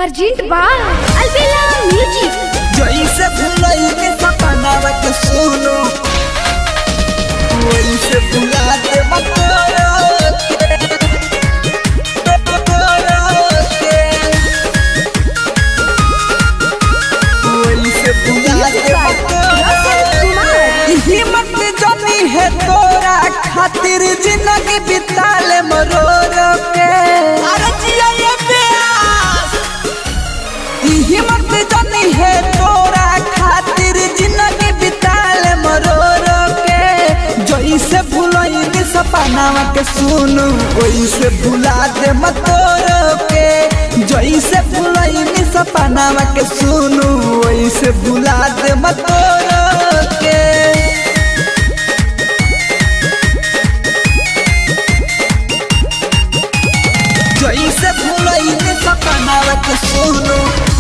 Present बा अलबेला music. जैसे भुलाई के सपना के सुनो वैसे भुला दे हिम्मत जमी है तोरा खातिर जिंदगी बिता ले मरो के। हिम्मत जमी है तोरा खातिर जिंदगी बिता ले मरो के। जैसे भुलाई के सपना के सुनो वैसे भुला दे मत के। जैसे भुलाई के सपना के सुनो वैसे भुला दे मत के। जैसे भुलाई के सपना के सुनो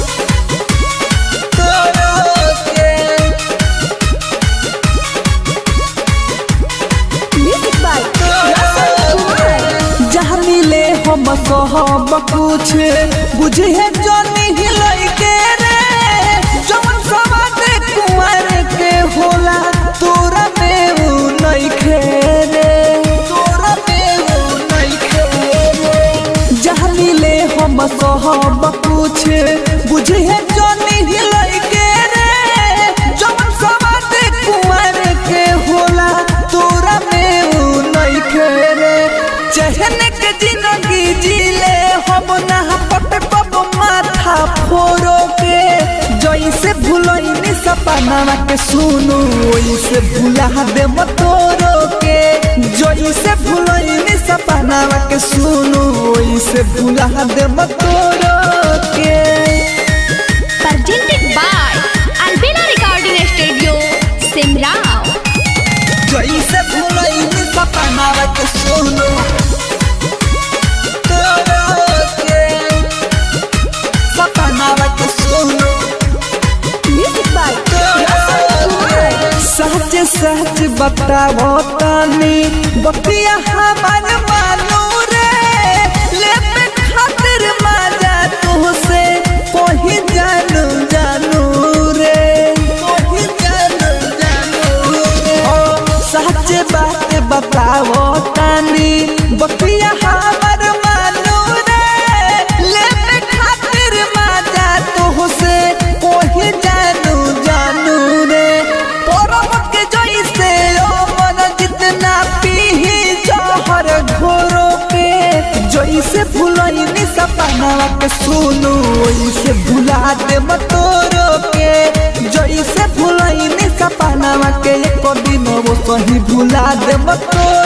जहाँ मिले हम सब कुछ बुझे जानी हिलाई के रे। जवन सवाद कुंवर के होला तोरा में वो नहीं खेरे। तोरा में वो नहीं खेरे। जहाँ मिले हम सब कुछ बुझे जानी हिलाई के रे। जवन सवाद कुंवर के होला तोरा में वो नहीं खेरे। चहने के जिंदगी जीले हम ना पट पब माथा फोरो के। जैसे भुलैनी सपना के सुनो वैसे भुला दे मतोरो के। जैसे भुलैनी सपना के सुनो वैसे भुला दे मतोरो के। Presented by Albela recording studio Simrao. जैसे भुलैनी सपना के सुनो सच सच बताओ तानी बतिया हमार मानो रे। लेबे खातिर मजा तुझसे कोई जानू जानू रे। कोई जानू जानू रे। सच बात बताओ तानी बतिया हमार मानो रे। लेबे खातिर मजा तुझसे कोई जानू जानू रे। जैसे भुलैनी सपना के सुनो वैसे भुला दे मतोरो के। जैसे भुलैनी सपना के एक दिन वो सही भुला दे मतोरो।